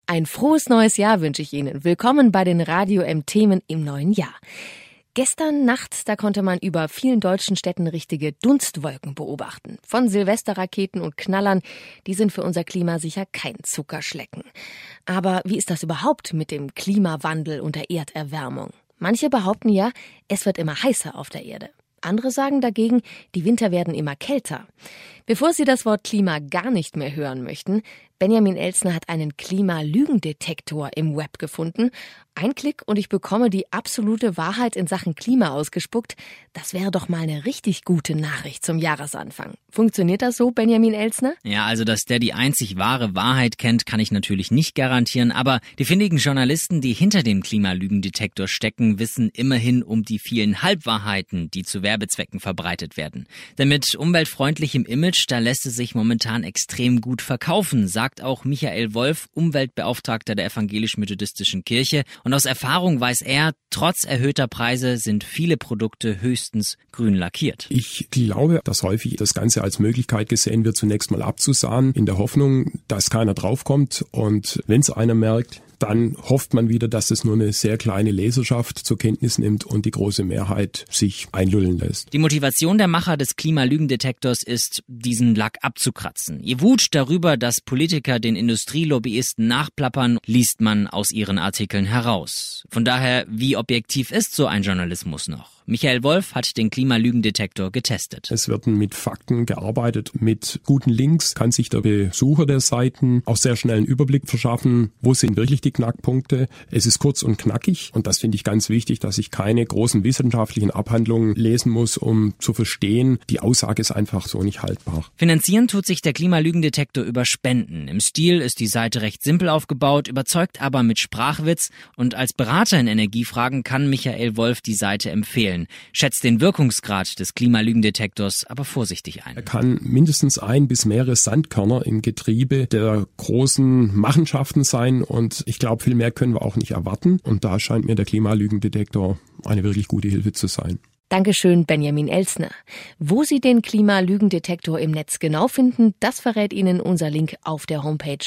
Ein frohes neues Jahr wünsche ich Ihnen. Willkommen bei den Radio M-Themen im neuen Jahr. Gestern Nacht, da konnte man über vielen deutschen Städten richtige Dunstwolken beobachten. Von Silvesterraketen und Knallern, die sind für unser Klima sicher kein Zuckerschlecken. Aber wie ist das überhaupt mit dem Klimawandel und der Erderwärmung? Manche behaupten ja, es wird immer heißer auf der Erde. Andere sagen dagegen, die Winter werden immer kälter. Bevor Sie das Wort Klima gar nicht mehr hören möchten, Benjamin Elstner hat einen Klimalügendetektor im Web gefunden. Ein Klick und ich bekomme die absolute Wahrheit in Sachen Klima ausgespuckt. Das wäre doch mal eine richtig gute Nachricht zum Jahresanfang. Funktioniert das so, Benjamin Elstner? Ja, also dass der die einzig wahre Wahrheit kennt, kann ich natürlich nicht garantieren. Aber die findigen Journalisten, die hinter dem Klimalügendetektor stecken, wissen immerhin um die vielen Halbwahrheiten, die zu Werbezwecken verbreitet werden. Denn mit umweltfreundlichem Image, da lässt es sich momentan extrem gut verkaufen, sagt auch Michael Wolf, Umweltbeauftragter der Evangelisch-Methodistischen Kirche. Und aus Erfahrung weiß er, trotz erhöhter Preise sind viele Produkte höchstens grün lackiert. Ich glaube, dass häufig das Ganze als Möglichkeit gesehen wird, zunächst mal abzusahen, in der Hoffnung, dass keiner draufkommt. Und wenn es einer merkt, dann hofft man wieder, dass es nur eine sehr kleine Leserschaft zur Kenntnis nimmt und die große Mehrheit sich einlullen lässt. Die Motivation der Macher des Klimalügendetektors ist, diesen Lack abzukratzen. Ihr Wut darüber, dass Politiker den Industrielobbyisten nachplappern, liest man aus ihren Artikeln heraus. Von daher, wie objektiv ist so ein Journalismus noch? Michael Wolf hat den Klimalügendetektor getestet. Es wird mit Fakten gearbeitet, mit guten Links kann sich der Besucher der Seiten auch sehr schnell einen Überblick verschaffen, wo sind wirklich die Knackpunkte. Es ist kurz und knackig und das finde ich ganz wichtig, dass ich keine großen wissenschaftlichen Abhandlungen lesen muss, um zu verstehen, die Aussage ist einfach so nicht haltbar. Finanzieren tut sich der Klimalügendetektor über Spenden. Im Stil ist die Seite recht simpel aufgebaut, überzeugt aber mit Sprachwitz und als Berater in Energiefragen kann Michael Wolf die Seite empfehlen. Schätzt den Wirkungsgrad des Klimalügendetektors aber vorsichtig ein. Er kann mindestens 1 bis mehrere Sandkörner im Getriebe der großen Machenschaften sein und ich glaube, viel mehr können wir auch nicht erwarten. Und da scheint mir der Klimalügendetektor eine wirklich gute Hilfe zu sein. Dankeschön, Benjamin Elstner. Wo Sie den Klimalügendetektor im Netz genau finden, das verrät Ihnen unser Link auf der Homepage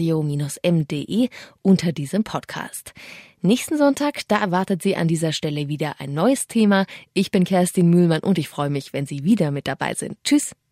radio-m.de unter diesem Podcast. Nächsten Sonntag, da erwartet Sie an dieser Stelle wieder ein neues Thema. Ich bin Kerstin Mühlmann und ich freue mich, wenn Sie wieder mit dabei sind. Tschüss.